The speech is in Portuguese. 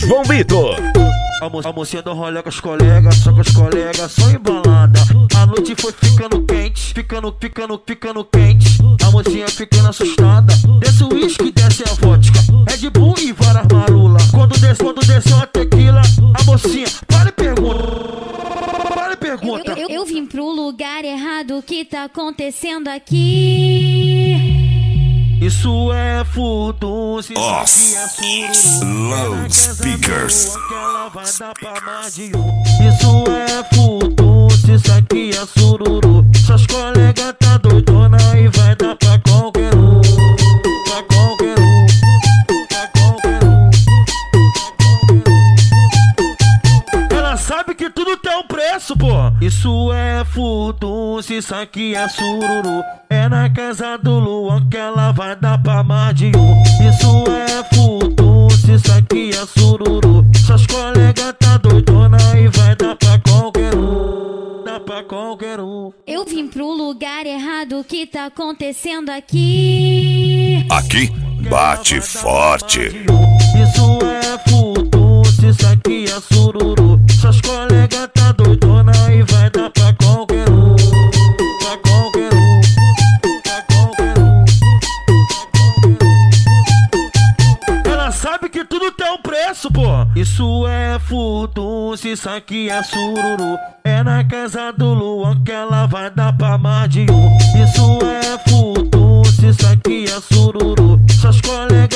João Vitor. A mocinha do rolê com os colegas, só com os colegas, só embalada. A noite foi ficando quente, ficando quente. A mocinha ficando assustada. Desce o uísque, desce a vodka, Red Bull e várias marula. Quando desceu a tequila, a mocinha para e pergunta. Eu vim pro lugar errado, o que tá acontecendo aqui? Isso é furdunço, isso aqui é sururu. Loudspeakers. Ela vai dar pra mais de um. Isso é furdunço, isso aqui é sururu. Suas colegas tá doidona e vai dar pra qualquer um. Pra qualquer um. Pra qualquer um. Ela sabe que tudo tem um preço, pô. Isso é furdunço, isso aqui é sururu. É na casa do Luan que ela vai dar pra mais de um. Isso é furdunço, isso aqui é sururu. Suas colegas tá doidona e vai dar pra qualquer um. Dá pra qualquer um. Eu vim pro lugar errado, o que tá acontecendo aqui? Aqui bate forte. Isso é furdunço, isso aqui é sururu. Suas colegas tá doidona e vai dar pra qualquer um. Pra qualquer um. Sabe que tudo tem um preço, pô. Isso é furdunço, isso aqui é sururu. É na casa do Luan que ela vai dar pra mais de um. Isso é furdunço, isso aqui é sururu. Suas colegas